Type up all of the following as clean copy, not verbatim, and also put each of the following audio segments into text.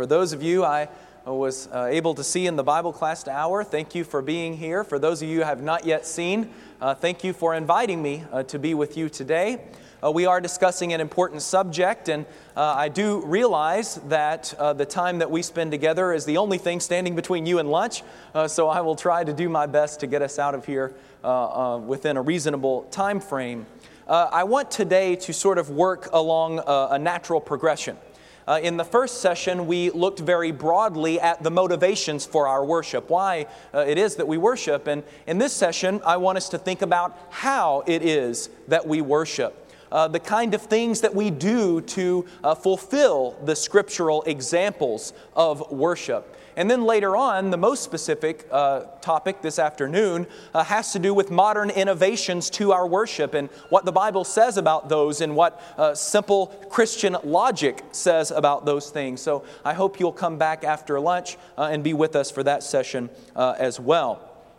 For those of you I was able to see in the Bible class hour, thank you for being here. For those of you who have not yet seen, thank you for inviting me to be with you today. We are discussing an important subject, and I do realize that the time that we spend together is the only thing standing between you and lunch, so I will try to do my best to get us out of here within a reasonable time frame. I want today to sort of work along a natural progression. In the first session, we looked very broadly at the motivations for our worship, why it is that we worship. And in this session, I want us to think about how it is that we worship. The kind of things that we do to fulfill the scriptural examples of worship. And then later on, the most specific topic this afternoon has to do with modern innovations to our worship and what the Bible says about those and what simple Christian logic says about those things. So I hope you'll come back after lunch and be with us for that session as well.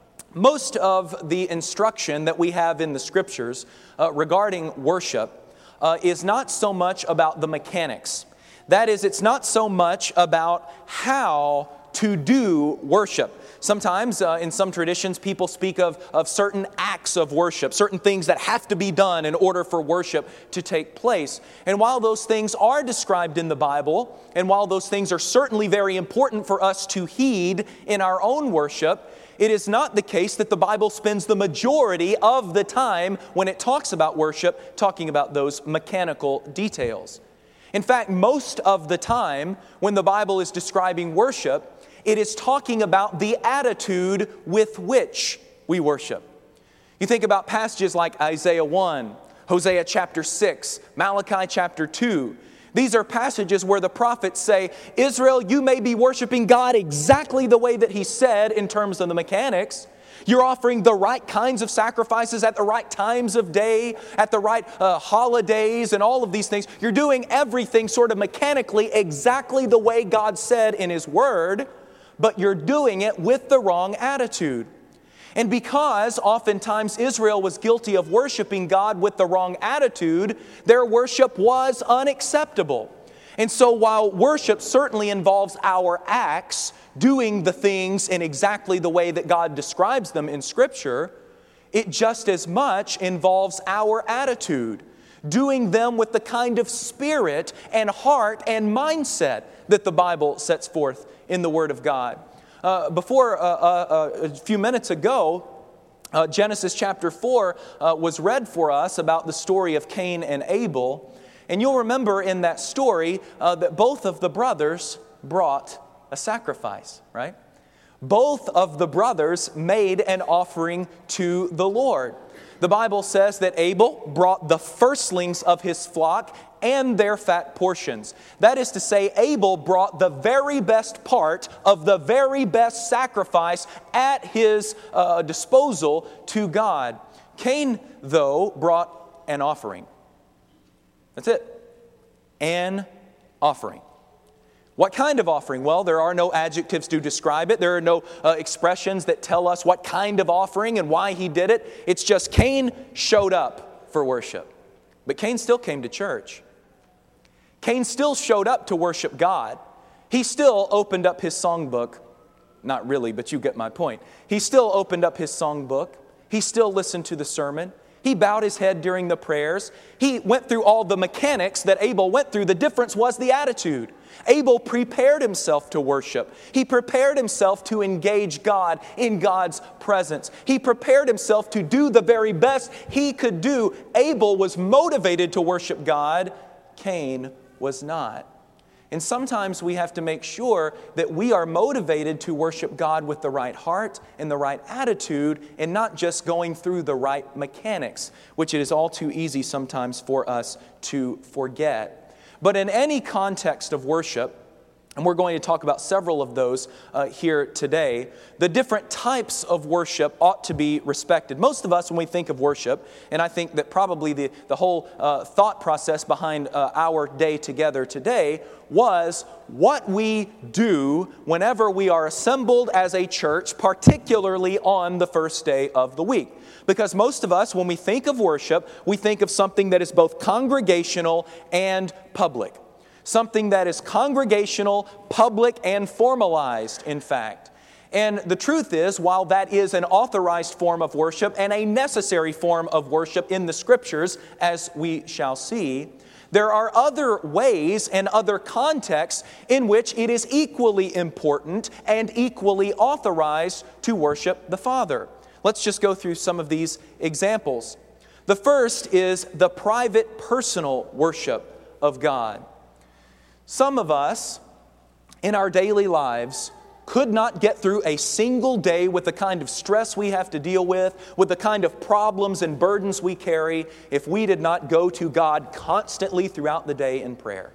Most of the instruction that we have in the Scriptures regarding worship is not so much about the mechanics. That is, it's not so much about how to do worship. Sometimes in some traditions people speak of certain acts of worship, certain things that have to be done in order for worship to take place. And while those things are described in the Bible, and while those things are certainly very important for us to heed in our own worship, it is not the case that the Bible spends the majority of the time when it talks about worship talking about those mechanical details. In fact, most of the time when the Bible is describing worship, it is talking about the attitude with which we worship. You think about passages like Isaiah 1, Hosea chapter 6, Malachi chapter 2. These are passages where the prophets say, Israel, you may be worshiping God exactly the way that He said in terms of the mechanics. You're offering the right kinds of sacrifices at the right times of day, at the right holidays and all of these things. You're doing everything sort of mechanically exactly the way God said in His Word, but you're doing it with the wrong attitude. And because oftentimes Israel was guilty of worshiping God with the wrong attitude, their worship was unacceptable. And so while worship certainly involves our acts, doing the things in exactly the way that God describes them in Scripture, it just as much involves our attitude, doing them with the kind of spirit and heart and mindset that the Bible sets forth in the Word of God. Before a few minutes ago, Genesis chapter 4 was read for us about the story of Cain and Abel. And you'll remember in that story that both of the brothers brought a sacrifice, right? Both of the brothers made an offering to the Lord. The Bible says that Abel brought the firstlings of his flock and their fat portions. That is to say, Abel brought the very best part of the very best sacrifice at his disposal to God. Cain, though, brought an offering. That's it. An offering. What kind of offering? Well, there are no adjectives to describe it. There are no expressions that tell us what kind of offering and why he did it. It's just Cain showed up for worship. But Cain still came to church. Cain still showed up to worship God. He still opened up his songbook. Not really, but you get my point. He still opened up his songbook. He still listened to the sermon. He bowed his head during the prayers. He went through all the mechanics that Abel went through. The difference was the attitude. Abel prepared himself to worship. He prepared himself to engage God in God's presence. He prepared himself to do the very best he could do. Abel was motivated to worship God. Cain was not. And sometimes we have to make sure that we are motivated to worship God with the right heart and the right attitude and not just going through the right mechanics, which it is all too easy sometimes for us to forget. But in any context of worship, and we're going to talk about several of those here today, the different types of worship ought to be respected. Most of us, when we think of worship, and I think that probably the whole thought process behind our day together today was what we do whenever we are assembled as a church, particularly on the first day of the week. Because most of us, when we think of worship, we think of something that is both congregational and public. something that is congregational, public, and formalized, in fact. And the truth is, while that is an authorized form of worship and a necessary form of worship in the Scriptures, as we shall see, there are other ways and other contexts in which it is equally important and equally authorized to worship the Father. Let's just go through some of these examples. The first is the private, personal worship of God. Some of us, in our daily lives, could not get through a single day with the kind of stress we have to deal with the kind of problems and burdens we carry, if we did not go to God constantly throughout the day in prayer.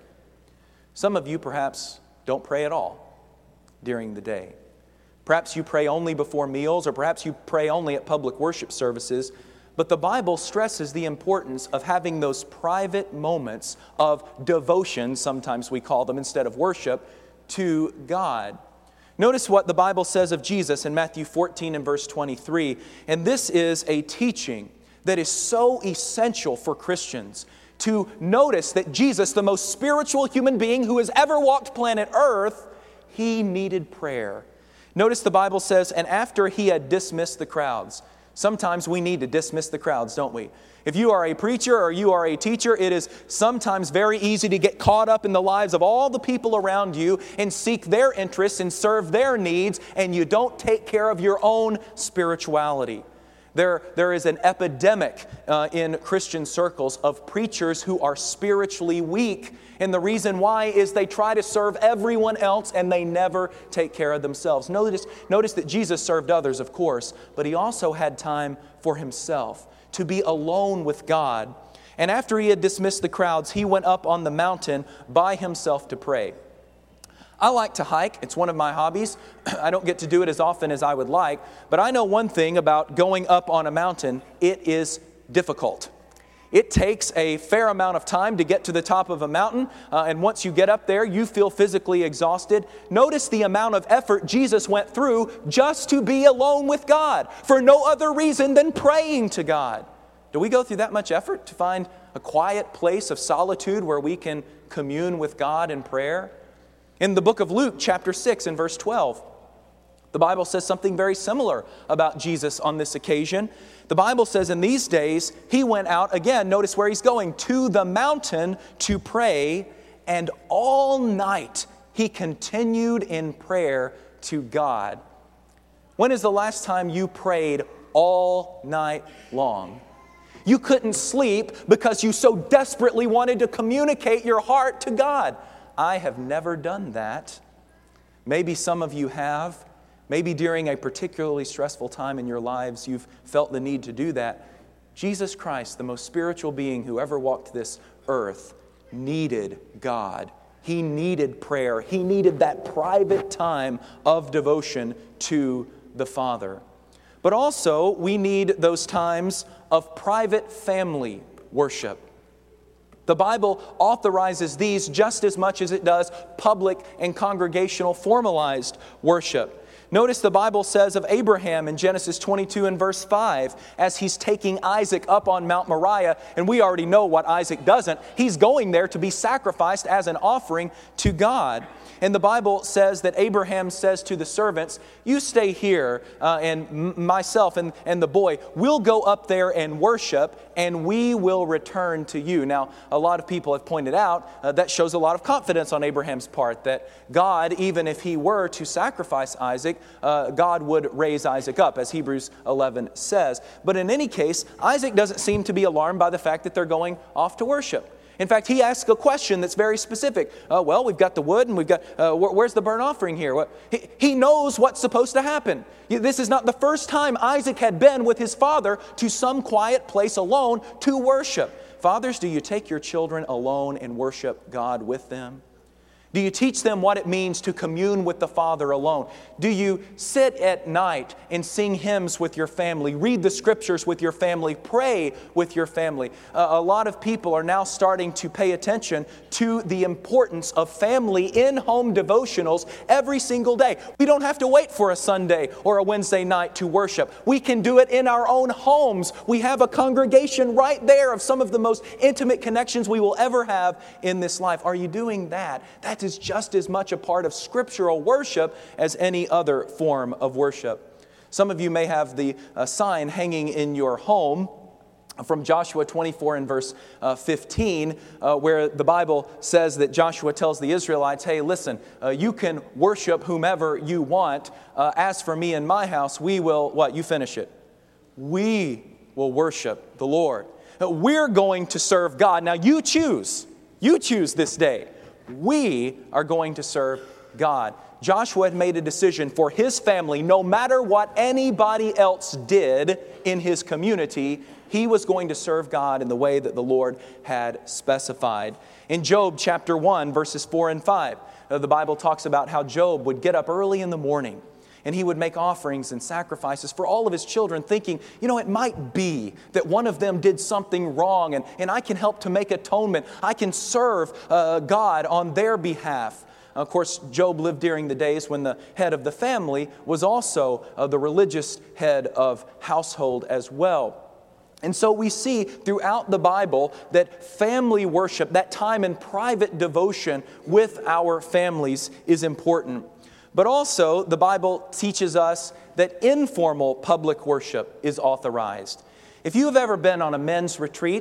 Some of you perhaps don't pray at all during the day. Perhaps you pray only before meals, or perhaps you pray only at public worship services. But the Bible stresses the importance of having those private moments of devotion, sometimes we call them, instead of worship, to God. Notice what the Bible says of Jesus in Matthew 14 and verse 23. And this is a teaching that is so essential for Christians to notice that Jesus, the most spiritual human being who has ever walked planet Earth, He needed prayer. Notice the Bible says, and after He had dismissed the crowds. Sometimes we need to dismiss the crowds, don't we? If you are a preacher or you are a teacher, it is sometimes very easy to get caught up in the lives of all the people around you and seek their interests and serve their needs, and you don't take care of your own spirituality. There is an epidemic in Christian circles of preachers who are spiritually weak, and the reason why is they try to serve everyone else and they never take care of themselves. Notice that Jesus served others, of course, but He also had time for Himself, to be alone with God. And after He had dismissed the crowds, He went up on the mountain by Himself to pray. I like to hike. It's one of my hobbies. I don't get to do it as often as I would like, but I know one thing about going up on a mountain: it is difficult. It takes a fair amount of time to get to the top of a mountain, and once you get up there, you feel physically exhausted. Notice the amount of effort Jesus went through just to be alone with God, for no other reason than praying to God. Do we go through that much effort to find a quiet place of solitude where we can commune with God in prayer? In the book of Luke, chapter 6 and verse 12, the Bible says something very similar about Jesus on this occasion. The Bible says in these days, He went out, again, notice where He's going, to the mountain to pray, and all night He continued in prayer to God. When is the last time you prayed all night long? You couldn't sleep because you so desperately wanted to communicate your heart to God. I have never done that. Maybe some of you have. Maybe during a particularly stressful time in your lives, you've felt the need to do that. Jesus Christ, the most spiritual being who ever walked this earth, needed God. He needed prayer. He needed that private time of devotion to the Father. But also, we need those times of private family worship. The Bible authorizes these just as much as it does public and congregational formalized worship. Notice the Bible says of Abraham in Genesis 22 and verse 5, as he's taking Isaac up on Mount Moriah, and we already know what Isaac doesn't. He's going there to be sacrificed as an offering to God. And the Bible says that Abraham says to the servants, you stay here, and myself and the boy, we'll go up there and worship, and we will return to you. Now, a lot of people have pointed out that shows a lot of confidence on Abraham's part, that God, even if he were to sacrifice Isaac, God would raise Isaac up, as Hebrews 11 says. But in any case, Isaac doesn't seem to be alarmed by the fact that they're going off to worship. In fact, he asks a question that's very specific. Well, we've got the wood, and we've got, where's the burnt offering here? He knows what's supposed to happen. This is not the first time Isaac had been with his father to some quiet place alone to worship. Fathers, do you take your children alone and worship God with them? Do you teach them what it means to commune with the Father alone? Do you sit at night and sing hymns with your family, read the Scriptures with your family, pray with your family? A lot of people are now starting to pay attention to the importance of family in-home devotionals every single day. We don't have to wait for a Sunday or a Wednesday night to worship. We can do it in our own homes. We have a congregation right there of some of the most intimate connections we will ever have in this life. Are you doing that? That is just as much a part of scriptural worship as any other form of worship. Some of you may have the sign hanging in your home from Joshua 24 and verse 15, where the Bible says that Joshua tells the Israelites, hey, listen, you can worship whomever you want. As for me and my house, we will, what? You finish it. We will worship the Lord. We're going to serve God. Now you choose. You choose this day. We are going to serve God. Joshua had made a decision for his family, no matter what anybody else did in his community, he was going to serve God in the way that the Lord had specified. In Job chapter 1, verses 4 and 5, the Bible talks about how Job would get up early in the morning and he would make offerings and sacrifices for all of his children, thinking, it might be that one of them did something wrong and I can help to make atonement. I can serve God on their behalf. Of course, Job lived during the days when the head of the family was also the religious head of household as well. And so we see throughout the Bible that family worship, that time in private devotion with our families, is important. But also, the Bible teaches us that informal public worship is authorized. If you have ever been on a men's retreat,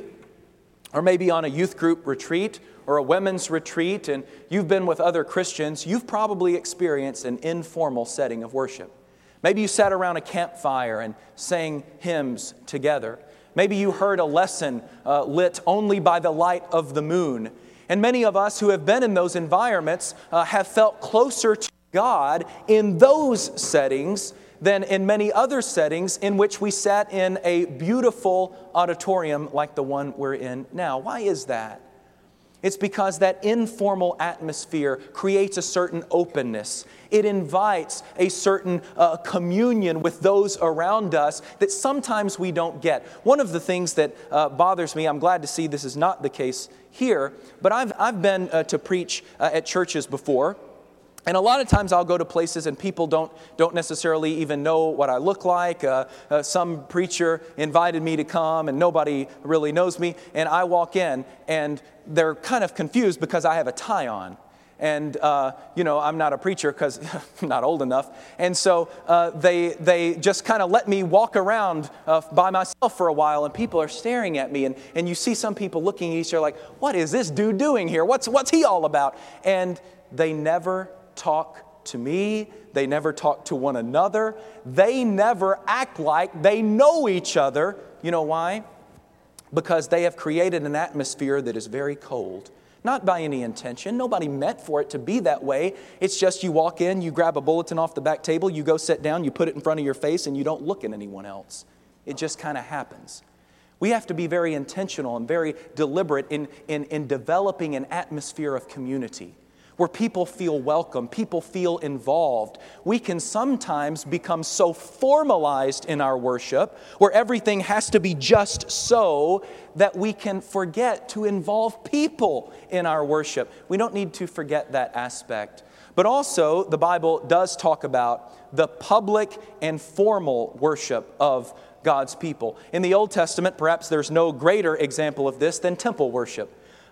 or maybe on a youth group retreat, or a women's retreat, and you've been with other Christians, you've probably experienced an informal setting of worship. Maybe you sat around a campfire and sang hymns together. Maybe you heard a lesson lit only by the light of the moon. And many of us who have been in those environments have felt closer to God in those settings than in many other settings in which we sat in a beautiful auditorium like the one we're in now. Why is that? It's because that informal atmosphere creates a certain openness. It invites a certain communion with those around us that sometimes we don't get. One of the things that bothers me, I'm glad to see this is not the case here, but I've been to preach at churches before. And a lot of times I'll go to places and people don't necessarily even know what I look like. Some preacher invited me to come and nobody really knows me. And I walk in and they're kind of confused because I have a tie on. And, I'm not a preacher because I'm not old enough. And so they just kind of let me walk around by myself for a while. And people are staring at me. And you see some people looking at each other like, what is this dude doing here? What's he all about? And they never talk to me. They never talk to one another. They never act like they know each other. You know why? Because they have created an atmosphere that is very cold. Not by any intention. Nobody meant for it to be that way. It's just you walk in, you grab a bulletin off the back table, you go sit down, you put it in front of your face, and you don't look at anyone else. It just kind of happens. We have to be very intentional and very deliberate in developing an atmosphere of community, where people feel welcome, people feel involved. We can sometimes become so formalized in our worship, where everything has to be just so, that we can forget to involve people in our worship. We don't need to forget that aspect. But also, the Bible does talk about the public and formal worship of God's people. In the Old Testament, perhaps there's no greater example of this than temple worship.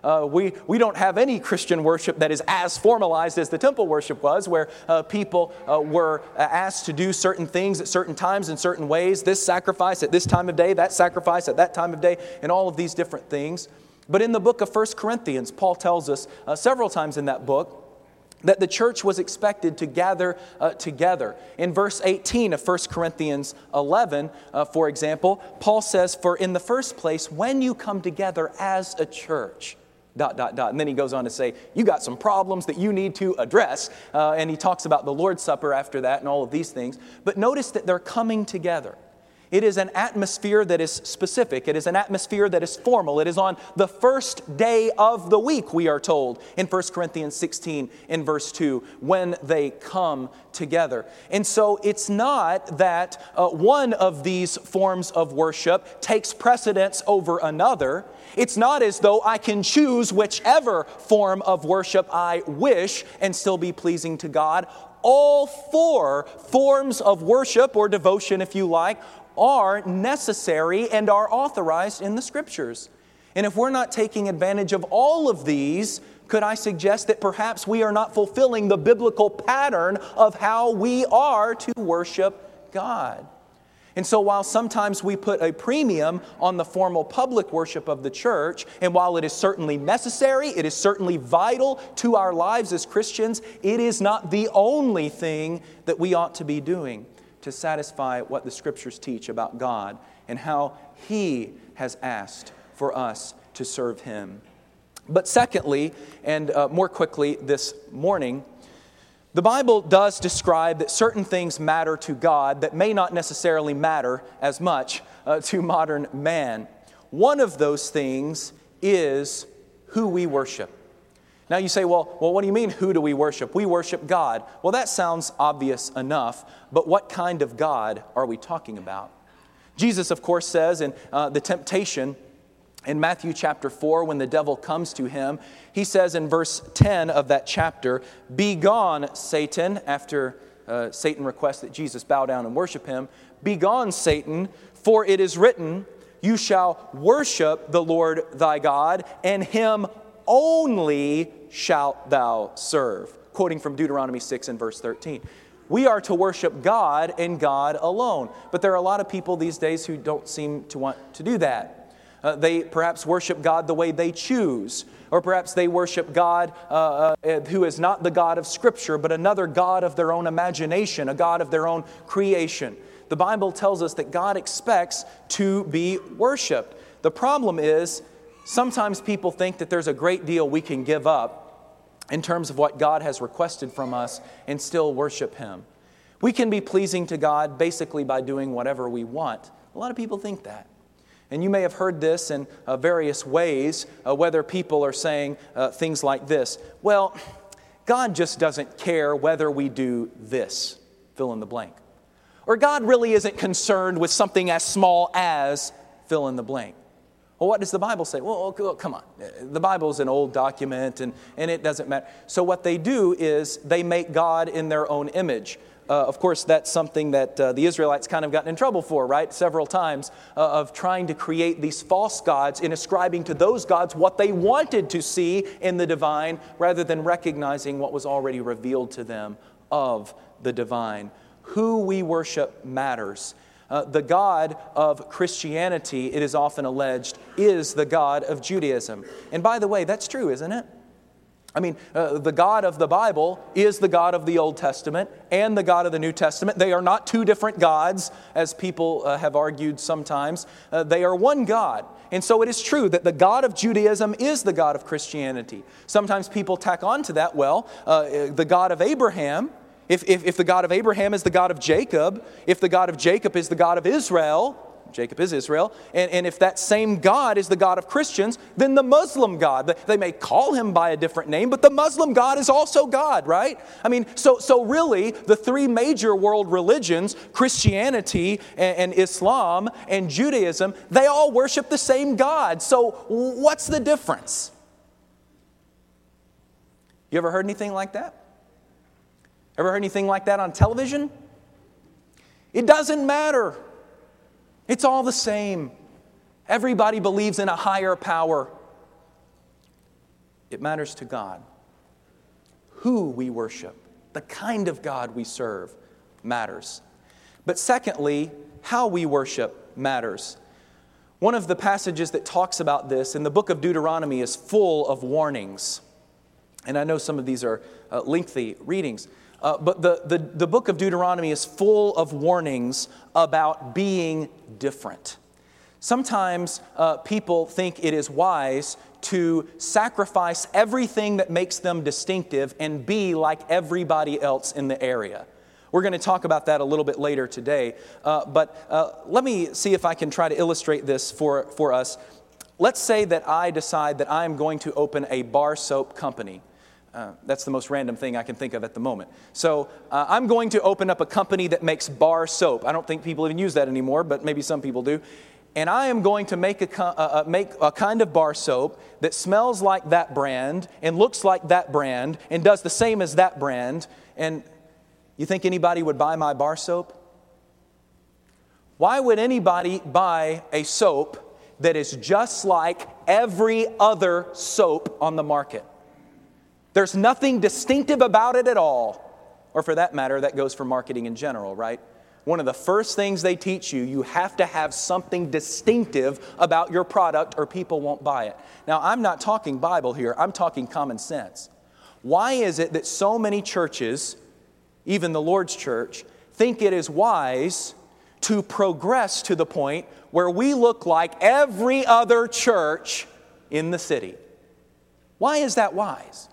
We don't have any Christian worship that is as formalized as the temple worship was, where people were asked to do certain things at certain times in certain ways, this sacrifice at this time of day, that sacrifice at that time of day, and all of these different things. But in the book of 1 Corinthians, Paul tells us several times in that book that the church was expected to gather together. In verse 18 of 1 Corinthians 11, for example, Paul says, "For in the first place, when you come together as a church," ... And then he goes on to say, you got some problems that you need to address. And he talks about the Lord's Supper after that and all of these things. But notice that they're coming together. It is an atmosphere that is specific. It is an atmosphere that is formal. It is on the first day of the week, we are told in 1 Corinthians 16 in verse 2, when they come together. And so it's not that one of these forms of worship takes precedence over another. It's not as though I can choose whichever form of worship I wish and still be pleasing to God. All four forms of worship, or devotion if you like, are necessary and are authorized in the Scriptures. And if we're not taking advantage of all of these, could I suggest that perhaps we are not fulfilling the biblical pattern of how we are to worship God? And so while sometimes we put a premium on the formal public worship of the church, and while it is certainly necessary, it is certainly vital to our lives as Christians, it is not the only thing that we ought to be doing to satisfy what the Scriptures teach about God and how He has asked for us to serve Him. But secondly, and more quickly this morning, the Bible does describe that certain things matter to God that may not necessarily matter as much to modern man. One of those things is who we worship. Now you say, well, what do you mean, who do we worship? We worship God. Well, that sounds obvious enough, but what kind of God are we talking about? Jesus, of course, says in the temptation in Matthew chapter 4, when the devil comes to him, he says in verse 10 of that chapter, "Begone, Satan," after Satan requests that Jesus bow down and worship him, "Begone, Satan, for it is written, you shall worship the Lord thy God, and Him only shalt thou serve." Quoting from Deuteronomy 6 and verse 13. We are to worship God and God alone. But there are a lot of people these days who don't seem to want to do that. They perhaps worship God the way they choose. Or perhaps they worship God who is not the God of Scripture, but another God of their own imagination, a God of their own creation. The Bible tells us that God expects to be worshiped. The problem is, sometimes people think that there's a great deal we can give up in terms of what God has requested from us and still worship Him. We can be pleasing to God basically by doing whatever we want. A lot of people think that. And you may have heard this in various ways, whether people are saying things like this. Well, God just doesn't care whether we do this, fill in the blank. Or God really isn't concerned with something as small as, fill in the blank. Well, what does the Bible say? Well, come on. The Bible is an old document and it doesn't matter. So what they do is they make God in their own image. Of course, that's something that the Israelites kind of gotten in trouble for, right? Several times of trying to create these false gods and ascribing to those gods what they wanted to see in the divine rather than recognizing what was already revealed to them of the divine. Who we worship matters. The God of Christianity, it is often alleged, is the God of Judaism. And by the way, that's true, isn't it? I mean, the God of the Bible is the God of the Old Testament and the God of the New Testament. They are not two different gods, as people have argued sometimes. They are one God. And so it is true that the God of Judaism is the God of Christianity. Sometimes people tack on to that, the God of Abraham, if the God of Abraham is the God of Jacob, if the God of Jacob is the God of Israel, Jacob is Israel, and if that same God is the God of Christians, then the Muslim God, they may call Him by a different name, but the Muslim God is also God, right? I mean, so really, the three major world religions, Christianity and Islam and Judaism, they all worship the same God. So what's the difference? You ever heard anything like that? Ever heard anything like that on television? It doesn't matter. It's all the same. Everybody believes in a higher power. It matters to God. Who we worship, the kind of God we serve, matters. But secondly, how we worship matters. One of the passages that talks about this in the book of Deuteronomy is full of warnings. And I know some of these are lengthy readings. But the book of Deuteronomy is full of warnings about being different. Sometimes people think it is wise to sacrifice everything that makes them distinctive and be like everybody else in the area. We're going to talk about that a little bit later today. But let me see if I can try to illustrate this for us. Let's say that I decide that I'm going to open a bar soap company. That's the most random thing I can think of at the moment. So I'm going to open up a company that makes bar soap. I don't think people even use that anymore, but maybe some people do. And I am going to make a kind of bar soap that smells like that brand and looks like that brand and does the same as that brand. And you think anybody would buy my bar soap? Why would anybody buy a soap that is just like every other soap on the market? There's nothing distinctive about it at all. Or for that matter, that goes for marketing in general, right? One of the first things they teach you, you have to have something distinctive about your product or people won't buy it. Now, I'm not talking Bible here. I'm talking common sense. Why is it that so many churches, even the Lord's church, think it is wise to progress to the point where we look like every other church in the city? Why is that wise?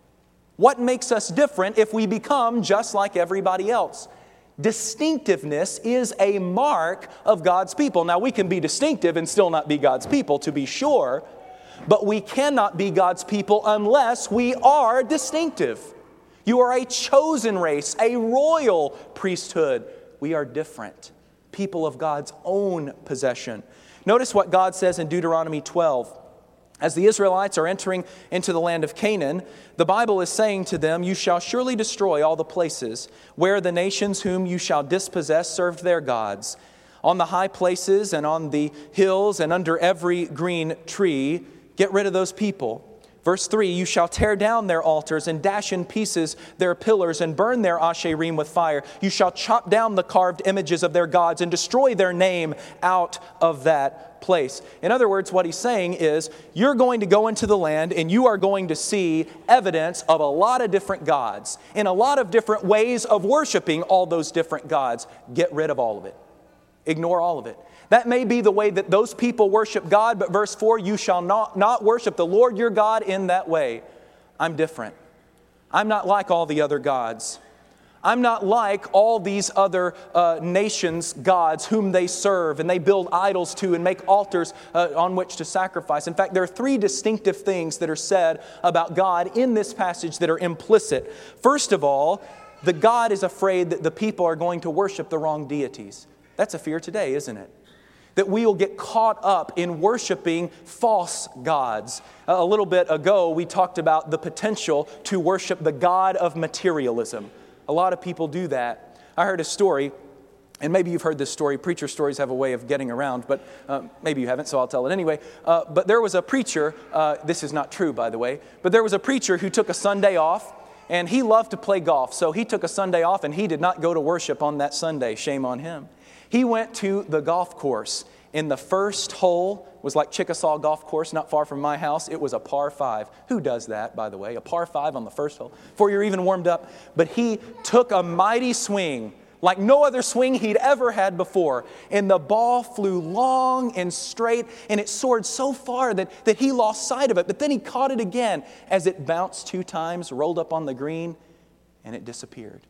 What makes us different if we become just like everybody else? Distinctiveness is a mark of God's people. Now, we can be distinctive and still not be God's people, to be sure, but we cannot be God's people unless we are distinctive. You are a chosen race, a royal priesthood. We are different, people of God's own possession. Notice what God says in Deuteronomy 12. As the Israelites are entering into the land of Canaan, the Bible is saying to them, "You shall surely destroy all the places where the nations whom you shall dispossess served their gods. On the high places and on the hills and under every green tree, get rid of those people." Verse 3, "You shall tear down their altars and dash in pieces their pillars and burn their asherim with fire. You shall chop down the carved images of their gods and destroy their name out of that place." In other words, what he's saying is, you're going to go into the land and you are going to see evidence of a lot of different gods and a lot of different ways of worshiping all those different gods. Get rid of all of it. Ignore all of it. That may be the way that those people worship God, but verse 4, "You shall not worship the Lord your God in that way." I'm different. I'm not like all the other gods. I'm not like all these other nations' gods whom they serve and they build idols to and make altars on which to sacrifice. In fact, there are three distinctive things that are said about God in this passage that are implicit. First of all, the God is afraid that the people are going to worship the wrong deities. That's a fear today, isn't it? That we will get caught up in worshiping false gods. A little bit ago, we talked about the potential to worship the god of materialism. A lot of people do that. I heard a story, and maybe you've heard this story. Preacher stories have a way of getting around, but maybe you haven't, so I'll tell it anyway. But there was a preacher, this is not true, by the way, but there was a preacher who took a Sunday off, and he loved to play golf. So he took a Sunday off, and he did not go to worship on that Sunday. Shame on him. He went to the golf course. In the first hole was like Chickasaw Golf Course, not far from my house. It was a par 5. Who does that, by the way? A par 5 on the first hole before you're even warmed up. But he took a mighty swing, like no other swing he'd ever had before. And the ball flew long and straight, and it soared so far that he lost sight of it. But then he caught it again as it bounced 2 times, rolled up on the green, and it disappeared.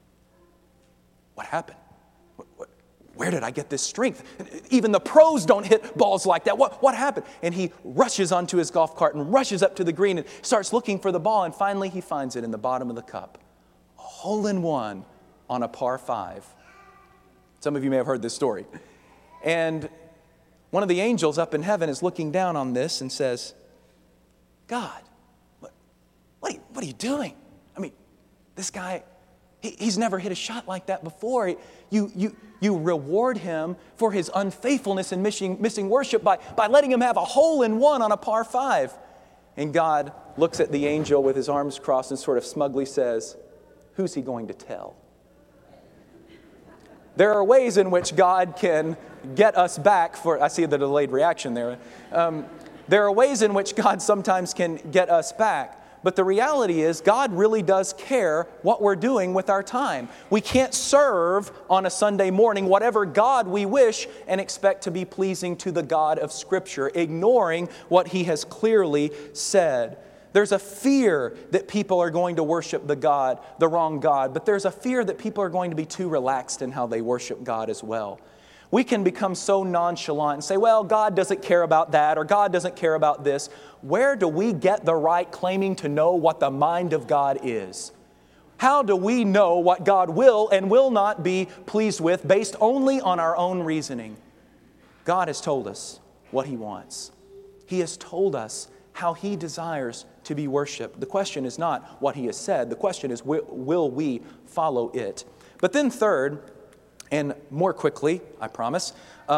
What happened? Where did I get this strength? Even the pros don't hit balls like that. What happened? And he rushes onto his golf cart and rushes up to the green and starts looking for the ball. And finally he finds it in the bottom of the cup. A hole-in-one on a par 5. Some of you may have heard this story. And one of the angels up in heaven is looking down on this and says, "God, what are you doing? I mean, this guy, he's never hit a shot like that before. You reward him for his unfaithfulness in missing worship by letting him have a hole-in-one on a par 5. And God looks at the angel with his arms crossed and sort of smugly says, "Who's he going to tell?" There are ways in which God can get us back I see the delayed reaction there. There are ways in which God sometimes can get us back. But the reality is, God really does care what we're doing with our time. We can't serve on a Sunday morning whatever God we wish and expect to be pleasing to the God of Scripture, ignoring what He has clearly said. There's a fear that people are going to worship the wrong God, but there's a fear that people are going to be too relaxed in how they worship God as well. We can become so nonchalant and say, well, God doesn't care about that, or God doesn't care about this. Where do we get the right claiming to know what the mind of God is? How do we know what God will and will not be pleased with based only on our own reasoning? God has told us what He wants. He has told us how He desires to be worshiped. The question is not what He has said. The question is, will we follow it? But then third, and more quickly, I promise,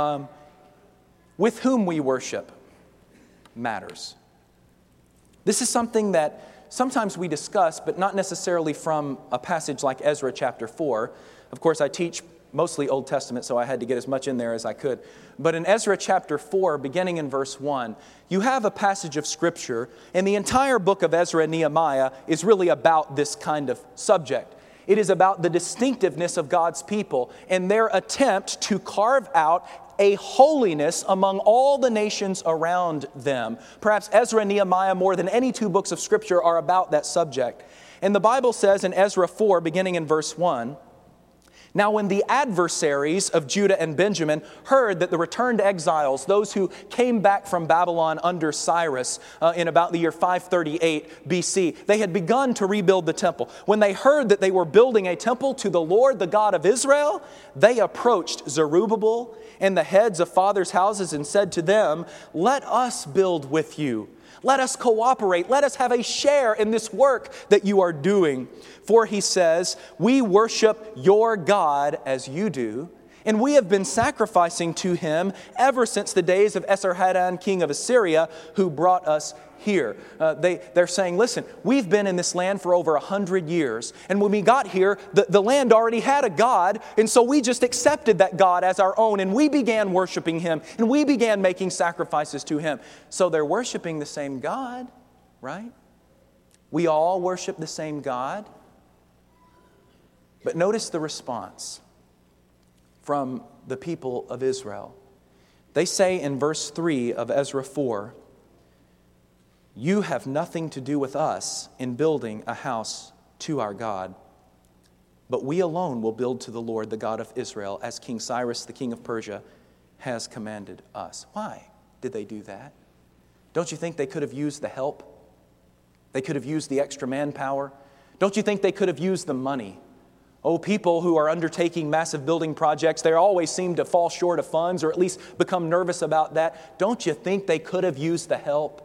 with whom we worship matters. This is something that sometimes we discuss, but not necessarily from a passage like Ezra chapter 4. Of course, I teach mostly Old Testament, so I had to get as much in there as I could. But in Ezra chapter 4, beginning in verse 1, you have a passage of Scripture, and the entire book of Ezra and Nehemiah is really about this kind of subject. It is about the distinctiveness of God's people and their attempt to carve out a holiness among all the nations around them. Perhaps Ezra and Nehemiah, more than any two books of Scripture, are about that subject. And the Bible says in Ezra 4, beginning in verse 1, "Now when the adversaries of Judah and Benjamin heard that the returned exiles, those who came back from Babylon under Cyrus in about the year 538 BC, they had begun to rebuild the temple. When they heard that they were building a temple to the Lord, the God of Israel, they approached Zerubbabel and the heads of fathers' houses and said to them, 'Let us build with you. Let us cooperate. Let us have a share in this work that you are doing.' For," he says, "we worship your God as you do, and we have been sacrificing to Him ever since the days of Esarhaddon, king of Assyria, who brought us here." They're saying, listen, we've been in this land for over 100 years, and when we got here, the land already had a God, and so we just accepted that God as our own, and we began worshiping Him, and we began making sacrifices to Him. So they're worshiping the same God, right? We all worship the same God. But notice the response from the people of Israel. They say in verse 3 of Ezra 4, "You have nothing to do with us in building a house to our God, but we alone will build to the Lord, the God of Israel, as King Cyrus, the king of Persia, has commanded us." Why did they do that? Don't you think they could have used the help? They could have used the extra manpower? Don't you think they could have used the money? Oh, people who are undertaking massive building projects, they always seem to fall short of funds or at least become nervous about that. Don't you think they could have used the help?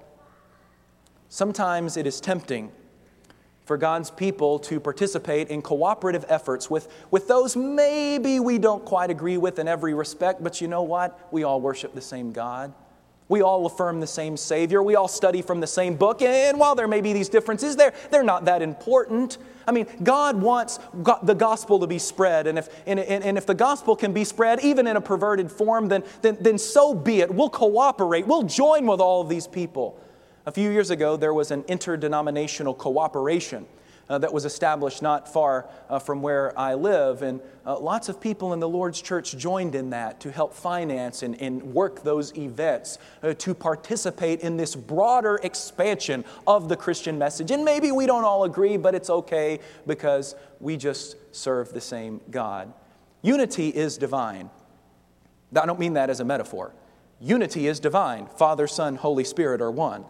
Sometimes it is tempting for God's people to participate in cooperative efforts with those maybe we don't quite agree with in every respect, but you know what? We all worship the same God. We all affirm the same Savior. We all study from the same book. And while there may be these differences, they're not that important. I mean, God wants the gospel to be spread. And if the gospel can be spread, even in a perverted form, then so be it. We'll cooperate. We'll join with all of these people. A few years ago, there was an interdenominational cooperation that was established not far from where I live. And lots of people in the Lord's church joined in that to help finance and work those events, to participate in this broader expansion of the Christian message. And maybe we don't all agree, but it's okay because we just serve the same God. Unity is divine. I don't mean that as a metaphor. Unity is divine. Father, Son, Holy Spirit are one.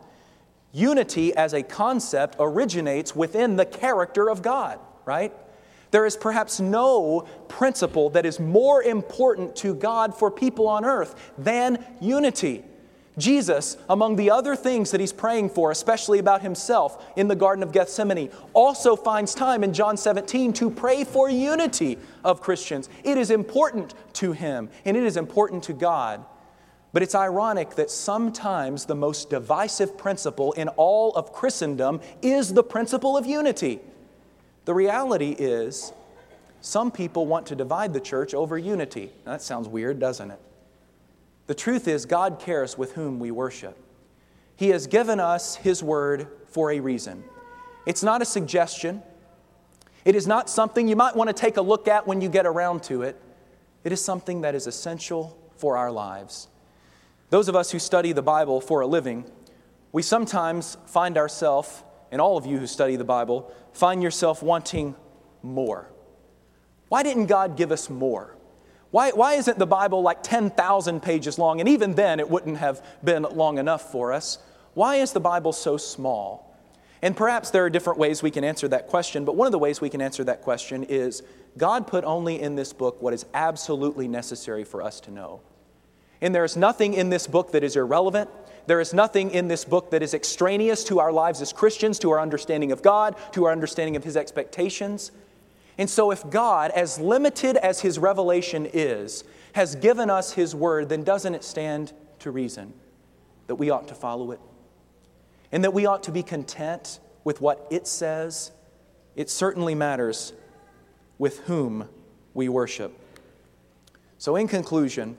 Unity as a concept originates within the character of God, right? There is perhaps no principle that is more important to God for people on earth than unity. Jesus, among the other things that He's praying for, especially about Himself in the Garden of Gethsemane, also finds time in John 17 to pray for unity of Christians. It is important to Him, and it is important to God. But it's ironic that sometimes the most divisive principle in all of Christendom is the principle of unity. The reality is, some people want to divide the church over unity. Now, that sounds weird, doesn't it? The truth is, God cares with whom we worship. He has given us His word for a reason. It's not a suggestion. It is not something you might want to take a look at when you get around to it. It is something that is essential for our lives. Those of us who study the Bible for a living, we sometimes find ourselves and all of you who study the Bible, find yourself wanting more. Why didn't God give us more? Why isn't the Bible like 10,000 pages long? And even then, it wouldn't have been long enough for us. Why is the Bible so small? And perhaps there are different ways we can answer that question, but one of the ways we can answer that question is God put only in this book what is absolutely necessary for us to know. And there is nothing in this book that is irrelevant. There is nothing in this book that is extraneous to our lives as Christians, to our understanding of God, to our understanding of His expectations. And so if God, as limited as His revelation is, has given us His word, then doesn't it stand to reason that we ought to follow it? And that we ought to be content with what it says? It certainly matters with whom we worship. So in conclusion,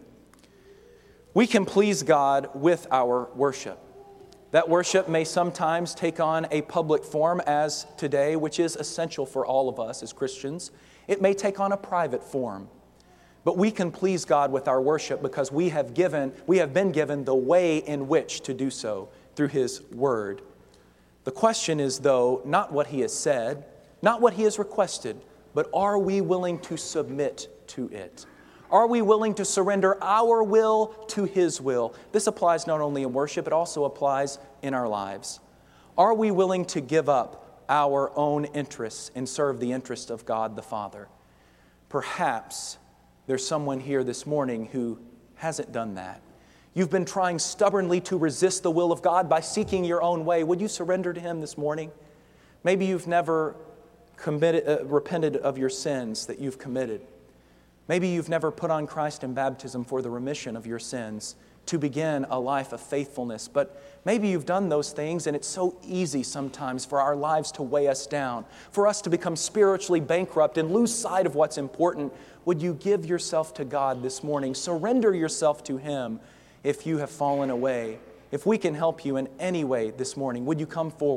we can please God with our worship. That worship may sometimes take on a public form as today, which is essential for all of us as Christians. It may take on a private form. But we can please God with our worship because we have been given the way in which to do so through His Word. The question is, though, not what He has said, not what He has requested, but are we willing to submit to it? Are we willing to surrender our will to His will? This applies not only in worship, it also applies in our lives. Are we willing to give up our own interests and serve the interest of God the Father? Perhaps there's someone here this morning who hasn't done that. You've been trying stubbornly to resist the will of God by seeking your own way. Would you surrender to Him this morning? Maybe you've never repented of your sins that you've committed. Maybe you've never put on Christ in baptism for the remission of your sins to begin a life of faithfulness. But maybe you've done those things, and it's so easy sometimes for our lives to weigh us down, for us to become spiritually bankrupt and lose sight of what's important. Would you give yourself to God this morning? Surrender yourself to Him if you have fallen away. If we can help you in any way this morning, would you come forward?